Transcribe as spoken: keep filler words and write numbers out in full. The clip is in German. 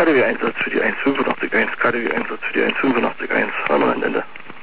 K D W-Einsatz für die eins fünfundachtzig eins, K D W-Einsatz für die eins fünfundachtzig eins, Hanoi Ende.